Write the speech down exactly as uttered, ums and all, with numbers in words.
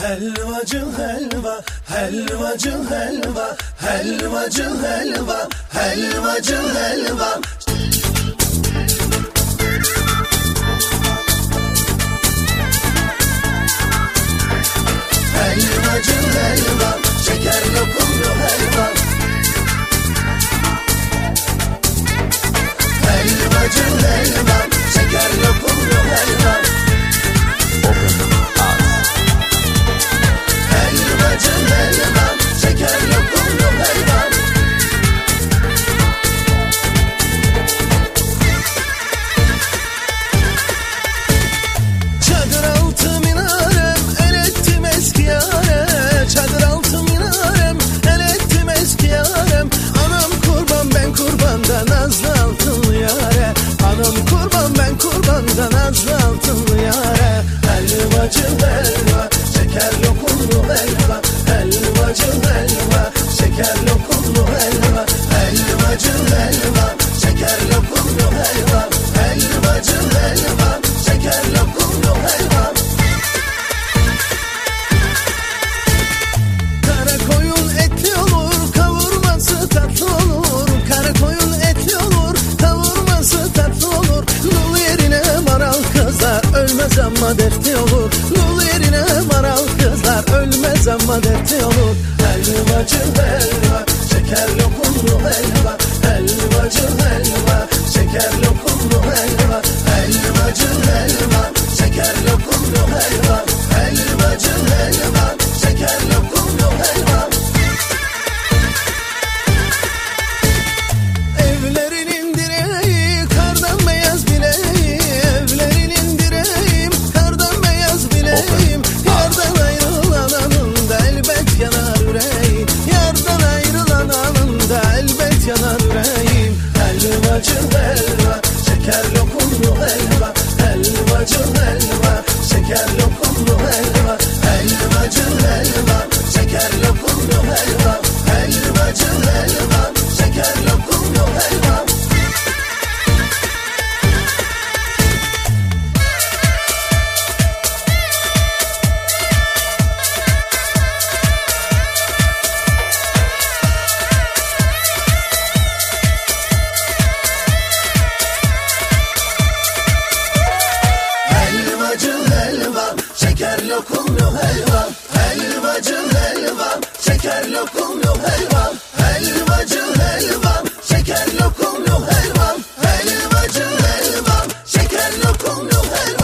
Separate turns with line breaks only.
Helvacı helva, helvacı helva, helvacı helva, helvacı helva. Helvacı helva, şeker lokumlu helva. Helvacı helva, şeker lokumlu helva. Helvacı helva, şeker lokumlu helva. Çadır altı minarem, el ettim eski yâre. Çadır altı minarem, el ettim eski yârem. Anam kurban ben kurbanda nazlı altınlı yâre. Anam kurban ben kurbanda nazlı altınlı yâre. Helvacı helva, şeker lokumlu helva. Helvacı helva, şeker lokumlu helva. Helvacı helva, şeker lokumlu helva. Helvacı helva, şeker lokumlu helva. Kara koyun etli olur, kavurması tatlı olur. Kara koyun etli olur, kavurması tatlı olur. Nul yerine maral kızlar, ölmez ama dertli olur. Nul yerine maral kızlar, ölmez ama dertli olur. Helvacı helva, şeker lokumlu helva. Helvacı helva, şeker lokumlu helva. Helvacı helva, şeker lokumlu helva. Helvacı helva, şeker lokumlu helva. Evlerinin direği kardan beyaz bileği. Evlerinin direği kardan beyaz bileğim. Yardan ayrılan anında elbet yanar yüreğim. Yardan ayrılan anında elbet yanar yüreğim. Helvacı helva, şeker lokumlu helva. Helvacı helva, şeker lokumlu helva. Helvacı helva, şeker lokumlu helva. Helvacı helva, şeker lokumlu helva. Helvacı helva, şeker lokumlu helva. Helvacı helva, şeker lokumlu helva. Helvacı helva, şeker lokumlu helva. Helvacı helva, şeker lokumlu helva.